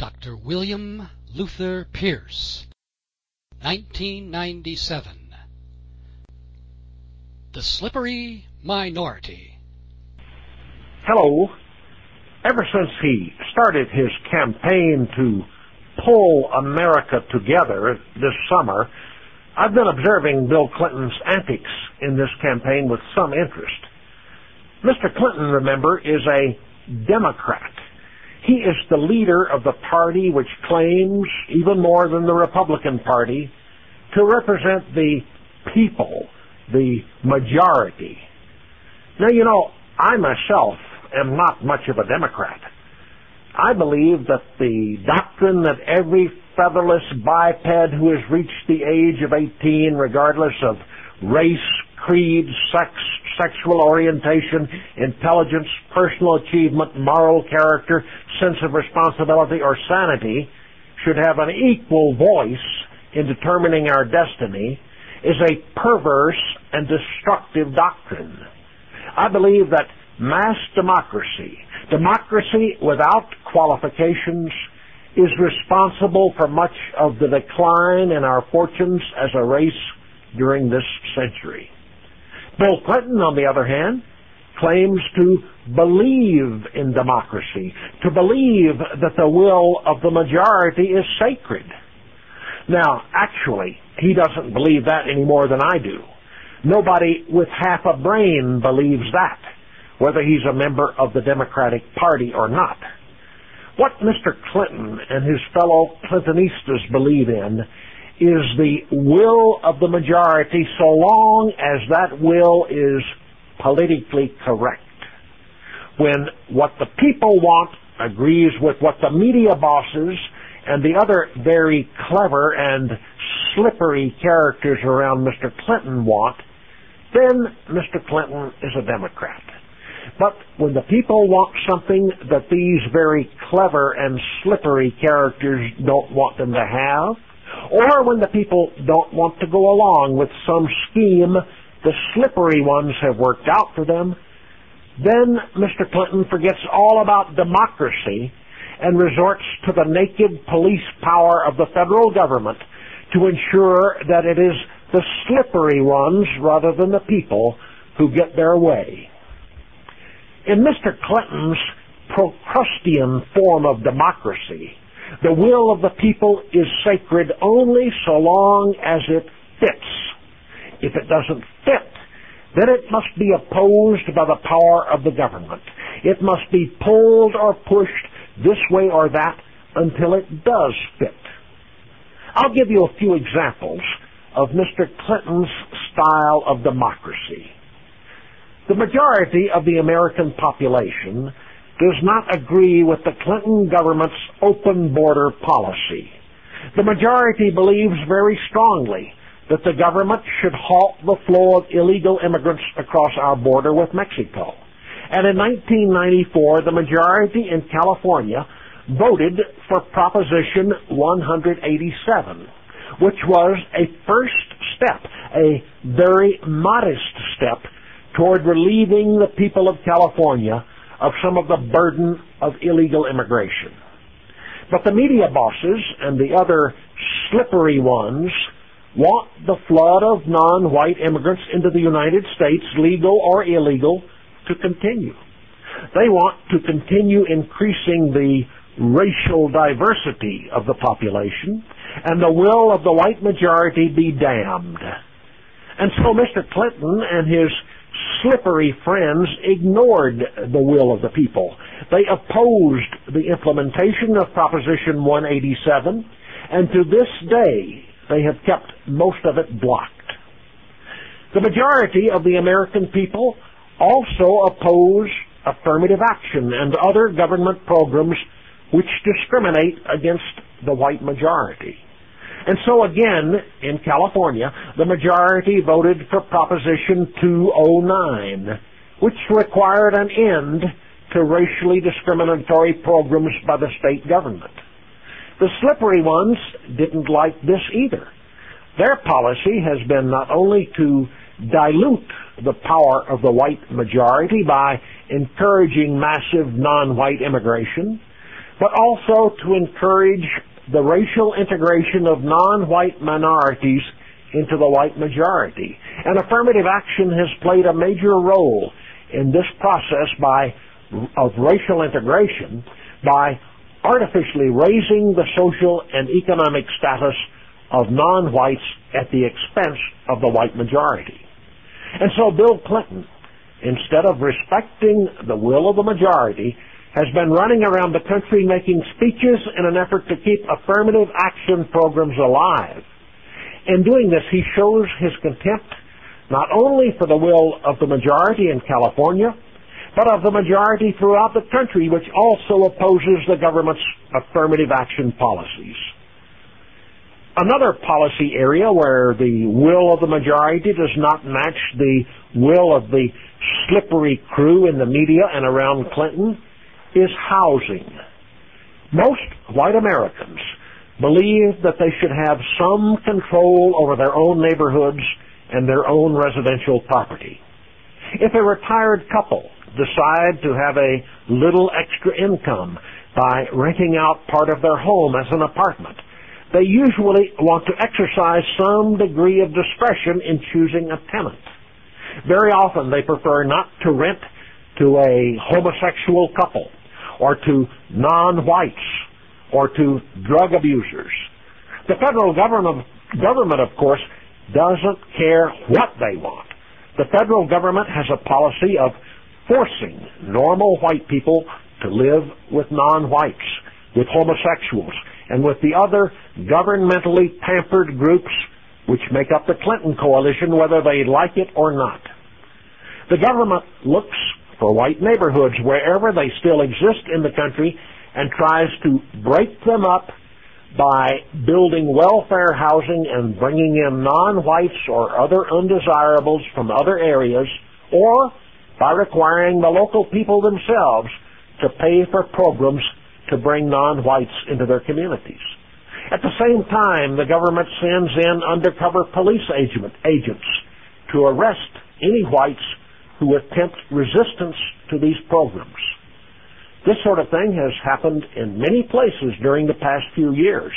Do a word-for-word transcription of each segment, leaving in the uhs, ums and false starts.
Doctor William Luther Pierce, nineteen ninety-seven. The Slippery Minority. Hello. Ever since he started his campaign to pull America together this summer, I've been observing Bill Clinton's antics in this campaign with some interest. Mister Clinton, remember, is a Democrat. He is the leader of the party which claims, even more than the Republican Party, to represent the people, the majority. Now, you know, I myself am not much of a Democrat. I believe that the doctrine that every featherless biped who has reached the age of eighteen, regardless of race, creed, sex, sexual orientation, intelligence, personal achievement, moral character, sense of responsibility, or sanity, should have an equal voice in determining our destiny, is a perverse and destructive doctrine. I believe that mass democracy, democracy without qualifications, is responsible for much of the decline in our fortunes as a race during this century. Bill Clinton, on the other hand, claims to believe in democracy, to believe that the will of the majority is sacred. Now, actually, he doesn't believe that any more than I do. Nobody with half a brain believes that, whether he's a member of the Democratic Party or not. What Mister Clinton and his fellow Clintonistas believe in is the will of the majority, so long as that will is politically correct. When what the people want agrees with what the media bosses and the other very clever and slippery characters around Mister Clinton want, then Mister Clinton is a Democrat. But when the people want something that these very clever and slippery characters don't want them to have, or when the people don't want to go along with some scheme the slippery ones have worked out for them, then Mister Clinton forgets all about democracy and resorts to the naked police power of the federal government to ensure that it is the slippery ones rather than the people who get their way. In Mister Clinton's Procrustean form of democracy, the will of the people is sacred only so long as it fits. If it doesn't fit, then it must be opposed by the power of the government. It must be pulled or pushed this way or that until it does fit. I'll give you a few examples of Mister Clinton's style of democracy. The majority of the American population does not agree with the Clinton government's open border policy. The majority believes very strongly that the government should halt the flow of illegal immigrants across our border with Mexico. And in nineteen ninety-four, the majority in California voted for Proposition one eighty-seven, which was a first step, a very modest step, toward relieving the people of California of some of the burden of illegal immigration. But the media bosses and the other slippery ones want the flood of non-white immigrants into the United States, legal or illegal, to continue. They want to continue increasing the racial diversity of the population, and the will of the white majority be damned. And so Mister Clinton and his slippery friends ignored the will of the people. They opposed the implementation of Proposition one eighty-seven, and to this day they have kept most of it blocked. The majority of the American people also oppose affirmative action and other government programs which discriminate against the white majority. And so again, in California, the majority voted for Proposition two oh nine, which required an end to racially discriminatory programs by the state government. The slippery ones didn't like this either. Their policy has been not only to dilute the power of the white majority by encouraging massive non-white immigration, but also to encourage the racial integration of non-white minorities into the white majority. And affirmative action has played a major role in this process by of racial integration by artificially raising the social and economic status of non-whites at the expense of the white majority. And so Bill Clinton, instead of respecting the will of the majority, has been running around the country making speeches in an effort to keep affirmative action programs alive. In doing this, he shows his contempt not only for the will of the majority in California, but of the majority throughout the country, which also opposes the government's affirmative action policies. Another policy area where the will of the majority does not match the will of the slippery crew in the media and around Clinton is housing. Most white Americans believe that they should have some control over their own neighborhoods and their own residential property. If a retired couple decide to have a little extra income by renting out part of their home as an apartment, they usually want to exercise some degree of discretion in choosing a tenant. Very often they prefer not to rent to a homosexual couple or to non-whites or to drug abusers. The federal government, government, of course, doesn't care what they want. The federal government has a policy of forcing normal white people to live with non-whites, with homosexuals, and with the other governmentally pampered groups which make up the Clinton coalition, whether they like it or not. The government looks for white neighborhoods wherever they still exist in the country and tries to break them up by building welfare housing and bringing in non-whites or other undesirables from other areas, or by requiring the local people themselves to pay for programs to bring non-whites into their communities. At the same time, the government sends in undercover police agent, agents to arrest any whites who attempt resistance to these programs. This sort of thing has happened in many places during the past few years.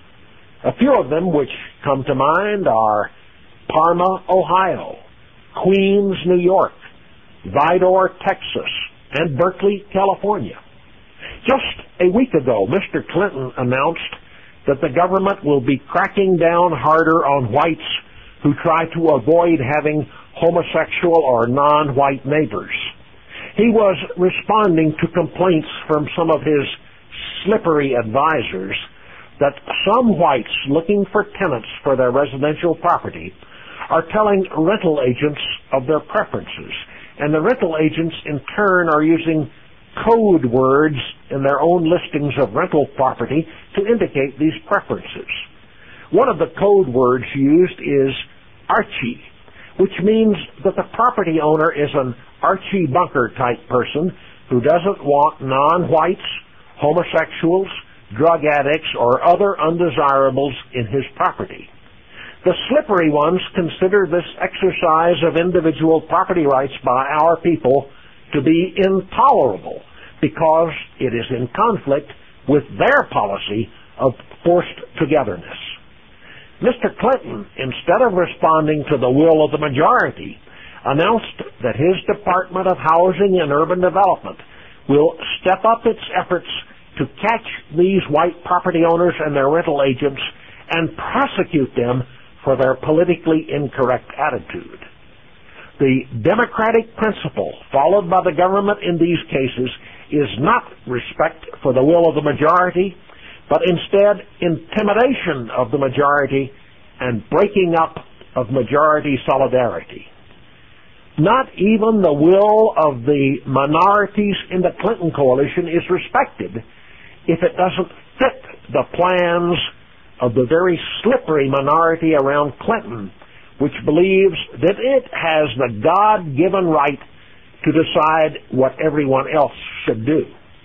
A few of them which come to mind are Parma, Ohio, Queens, New York, Vidor, Texas, and Berkeley, California. Just a week ago, Mister Clinton announced that the government will be cracking down harder on whites who try to avoid having homosexual or non-white neighbors. He was responding to complaints from some of his slippery advisors that some whites looking for tenants for their residential property are telling rental agents of their preferences, and the rental agents in turn are using code words in their own listings of rental property to indicate these preferences. One of the code words used is Archie, which means that the property owner is an Archie Bunker type person who doesn't want non-whites, homosexuals, drug addicts, or other undesirables in his property. The slippery ones consider this exercise of individual property rights by our people to be intolerable because it is in conflict with their policy of forced togetherness. Mister Clinton, instead of responding to the will of the majority, announced that his Department of Housing and Urban Development will step up its efforts to catch these white property owners and their rental agents and prosecute them for their politically incorrect attitude. The democratic principle followed by the government in these cases is not respect for the will of the majority, but instead intimidation of the majority and breaking up of majority solidarity. Not even the will of the minorities in the Clinton coalition is respected if it doesn't fit the plans of the very slippery minority around Clinton, which believes that it has the God-given right to decide what everyone else should do.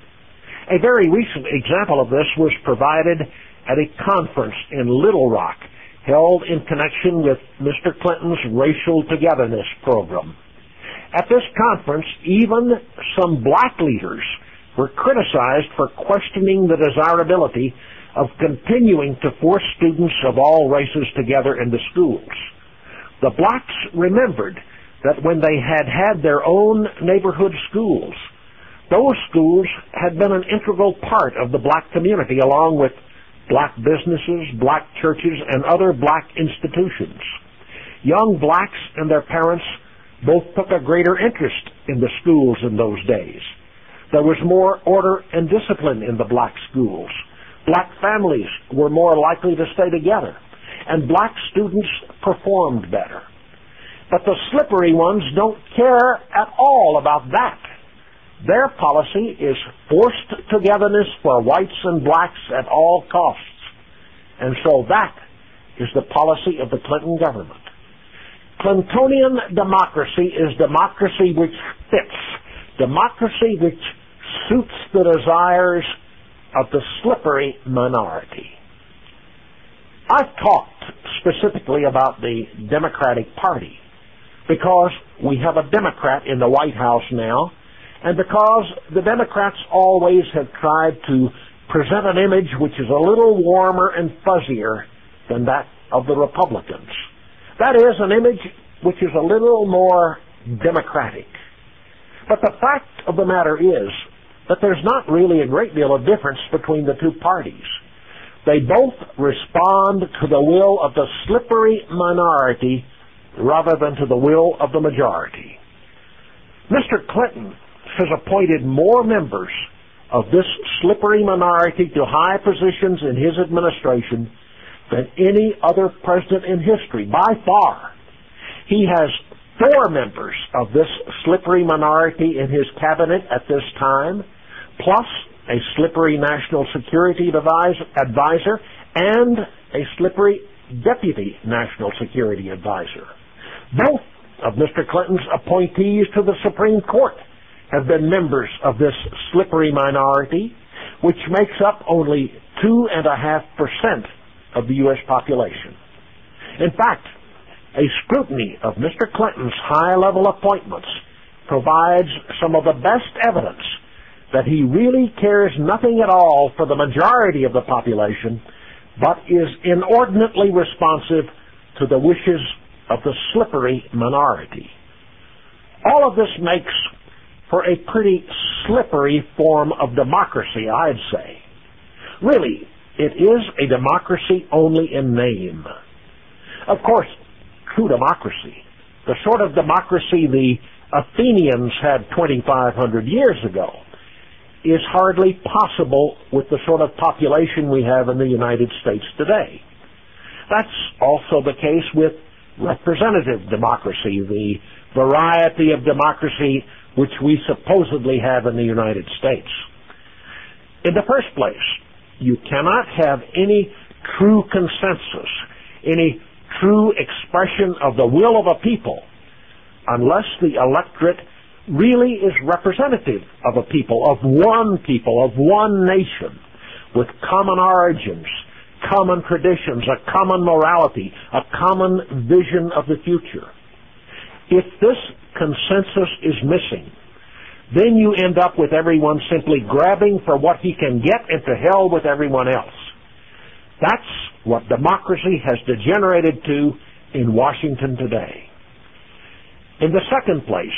A very recent example of this was provided at a conference in Little Rock held in connection with Mister Clinton's Racial Togetherness program. At this conference, even some black leaders were criticized for questioning the desirability of continuing to force students of all races together in the schools. The blacks remembered that when they had had their own neighborhood schools, those schools had been an integral part of the black community, along with black businesses, black churches, and other black institutions. Young blacks and their parents both took a greater interest in the schools in those days. There was more order and discipline in the black schools. Black families were more likely to stay together, and black students performed better. But the slippery ones don't care at all about that. Their policy is forced togetherness for whites and blacks at all costs. And so that is the policy of the Clinton government. Clintonian democracy is democracy which fits, democracy which suits the desires of the slippery minority. I've talked specifically about the Democratic Party because we have a Democrat in the White House now, and because the Democrats always have tried to present an image which is a little warmer and fuzzier than that of the Republicans. That is, an image which is a little more democratic. But the fact of the matter is that there's not really a great deal of difference between the two parties. They both respond to the will of the slippery minority rather than to the will of the majority. Mister Clinton has appointed more members of this slippery minority to high positions in his administration than any other president in history, by far. He has four members of this slippery minority in his cabinet at this time, plus a slippery national security advisor and a slippery deputy national security advisor. Both of Mister Clinton's appointees to the Supreme Court have been members of this slippery minority, which makes up only two and a half percent of the U S population. In fact, a scrutiny of Mister Clinton's high-level appointments provides some of the best evidence that he really cares nothing at all for the majority of the population, but is inordinately responsive to the wishes of the slippery minority. All of this makes for a pretty slippery form of democracy, I'd say. Really, it is a democracy only in name. Of course, true democracy, the sort of democracy the Athenians had twenty-five hundred years ago, is hardly possible with the sort of population we have in the United States today. That's also the case with representative democracy, the variety of democracy which we supposedly have in the United States. In the first place, you cannot have any true consensus, any true expression of the will of a people, unless the electorate really is representative of a people, of one people, of one nation, with common origins, common traditions, a common morality, a common vision of the future. If this consensus is missing, then you end up with everyone simply grabbing for what he can get and to hell with everyone else. That's what democracy has degenerated to in Washington today. In the second place,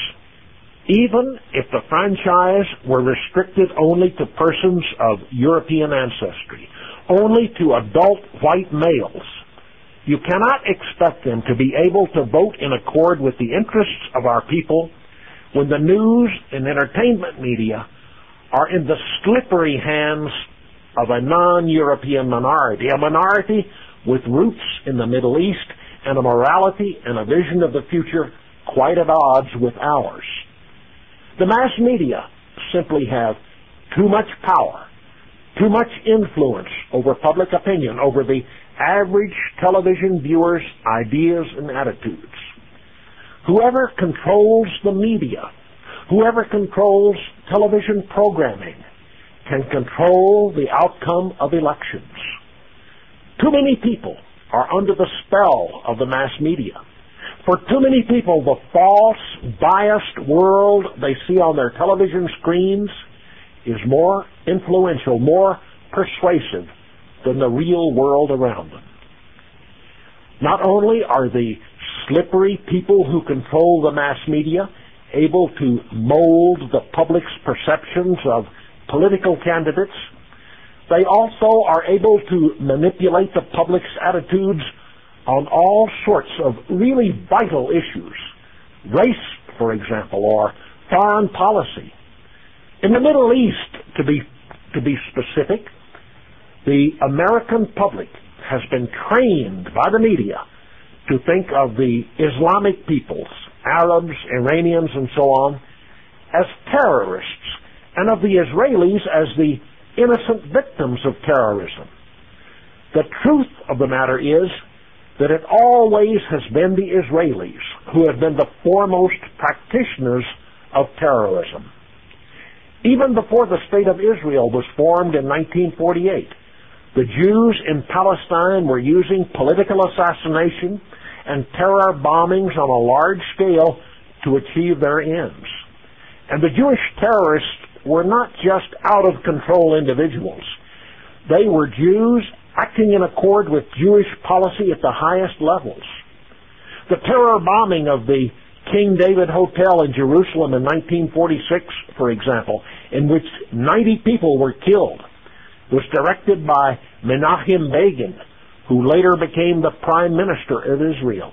even if the franchise were restricted only to persons of European ancestry, only to adult white males, you cannot expect them to be able to vote in accord with the interests of our people when the news and entertainment media are in the slippery hands of a non-European minority, a minority with roots in the Middle East and a morality and a vision of the future quite at odds with ours. The mass media simply have too much power, too much influence over public opinion, over the average television viewer's ideas and attitudes. Whoever controls the media, whoever controls television programming, can control the outcome of elections. Too many people are under the spell of the mass media. For too many people, the false, biased world they see on their television screens is more influential, more persuasive than the real world around them. Not only are the slippery people who control the mass media able to mold the public's perceptions of political candidates, they also are able to manipulate the public's attitudes on all sorts of really vital issues. Race, for example, or foreign policy. In the Middle East, to be, to be specific, the American public has been trained by the media to think of the Islamic peoples, Arabs, Iranians, and so on, as terrorists, and of the Israelis as the innocent victims of terrorism. The truth of the matter is that it always has been the Israelis who have been the foremost practitioners of terrorism. Even before the State of Israel was formed in nineteen forty-eight, the Jews in Palestine were using political assassination and terror bombings on a large scale to achieve their ends. And the Jewish terrorists were not just out-of-control individuals. They were Jews acting in accord with Jewish policy at the highest levels. The terror bombing of the King David Hotel in Jerusalem in nineteen forty-six, for example, in which ninety people were killed, was directed by Menachem Begin, who later became the Prime Minister of Israel.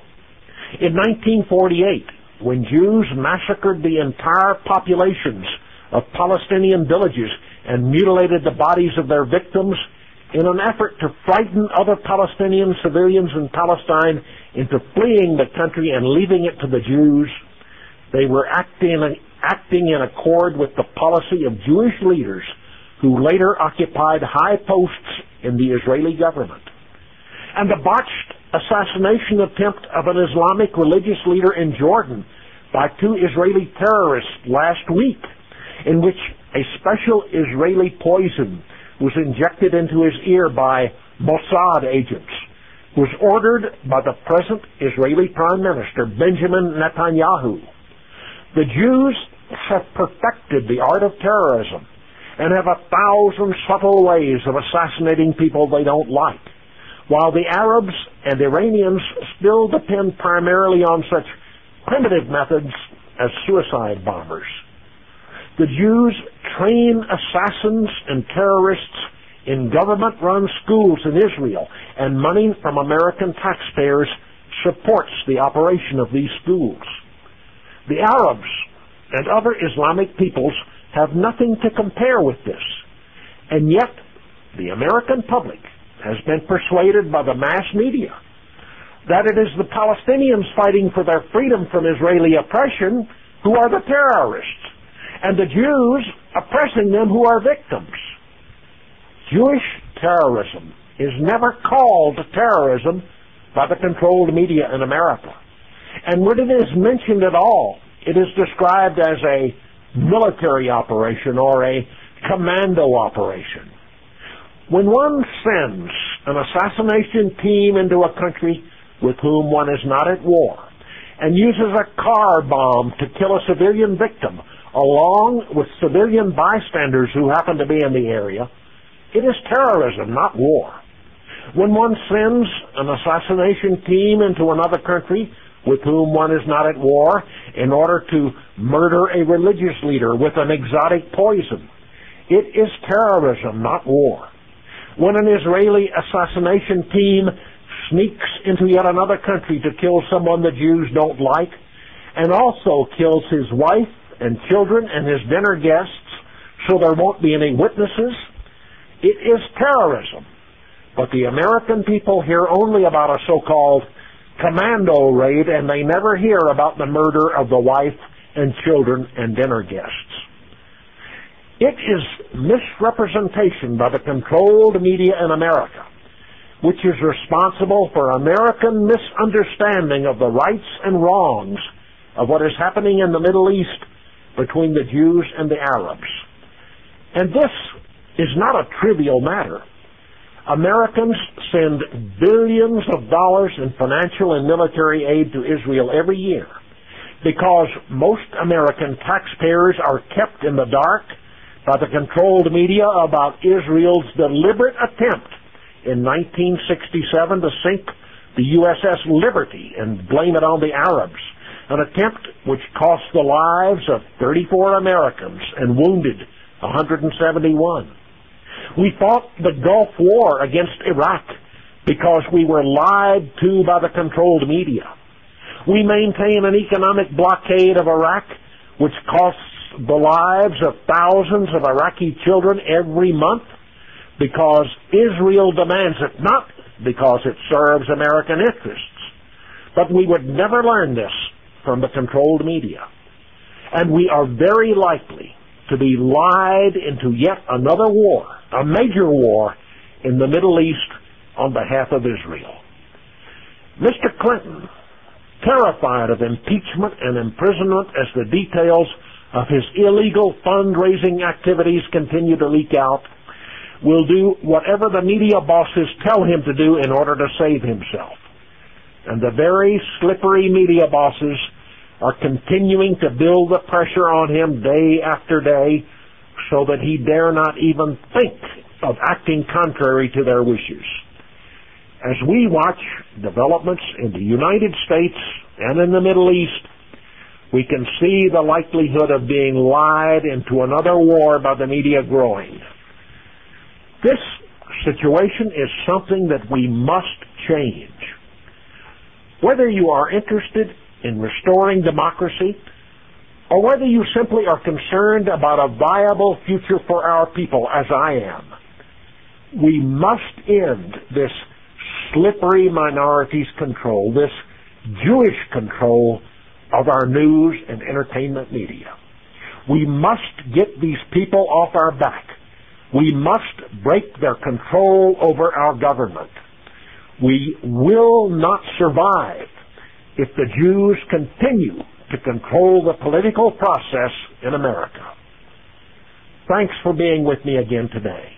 In nineteen forty-eight, when Jews massacred the entire populations of Palestinian villages and mutilated the bodies of their victims in an effort to frighten other Palestinian civilians in Palestine into fleeing the country and leaving it to the Jews, they were acting, acting in accord with the policy of Jewish leaders who later occupied high posts in the Israeli government. And the botched assassination attempt of an Islamic religious leader in Jordan by two Israeli terrorists last week, in which a special Israeli poison was injected into his ear by Mossad agents, was ordered by the present Israeli Prime Minister, Benjamin Netanyahu. The Jews have perfected the art of terrorism and have a thousand subtle ways of assassinating people they don't like, while the Arabs and Iranians still depend primarily on such primitive methods as suicide bombers. The Jews train assassins and terrorists in government-run schools in Israel, and money from American taxpayers supports the operation of these schools. The Arabs and other Islamic peoples have nothing to compare with this, and yet the American public has been persuaded by the mass media that it is the Palestinians fighting for their freedom from Israeli oppression who are the terrorists, and the Jews oppressing them who are victims. Jewish terrorism is never called terrorism by the controlled media in America. And when it is mentioned at all, it is described as a military operation or a commando operation. When one sends an assassination team into a country with whom one is not at war and uses a car bomb to kill a civilian victim, along with civilian bystanders who happen to be in the area, it is terrorism, not war. When one sends an assassination team into another country with whom one is not at war in order to murder a religious leader with an exotic poison, it is terrorism, not war. When an Israeli assassination team sneaks into yet another country to kill someone the Jews don't like, and also kills his wife and children and his dinner guests so there won't be any witnesses, it is terrorism. But the American people hear only about a so-called commando raid, and they never hear about the murder of the wife and children and dinner guests. It is misrepresentation by the controlled media in America which is responsible for American misunderstanding of the rights and wrongs of what is happening in the Middle East between the Jews and the Arabs. And this is not a trivial matter. Americans send billions of dollars in financial and military aid to Israel every year because most American taxpayers are kept in the dark by the controlled media about Israel's deliberate attempt in nineteen sixty-seven to sink the U S S Liberty and blame it on the Arabs, an attempt which cost the lives of thirty-four Americans and wounded one hundred seventy-one. We fought the Gulf War against Iraq because we were lied to by the controlled media. We maintain an economic blockade of Iraq which costs the lives of thousands of Iraqi children every month because Israel demands it, not because it serves American interests. But we would never learn this from the controlled media. And we are very likely to be lied into yet another war, a major war in the Middle East on behalf of Israel. Mister Clinton, terrified of impeachment and imprisonment as the details of his illegal fundraising activities continue to leak out, will do whatever the media bosses tell him to do in order to save himself. And the very slippery media bosses are continuing to build the pressure on him day after day so that he dare not even think of acting contrary to their wishes. As we watch developments in the United States and in the Middle East, we can see the likelihood of being lied into another war by the media growing. This situation is something that we must change. Whether you are interested in restoring democracy, or whether you simply are concerned about a viable future for our people, as I am, we must end this slippery minorities control, this Jewish control of our news and entertainment media. We must get these people off our back. We must break their control over our government. We will not survive if the Jews continue to control the political process in America. Thanks for being with me again today.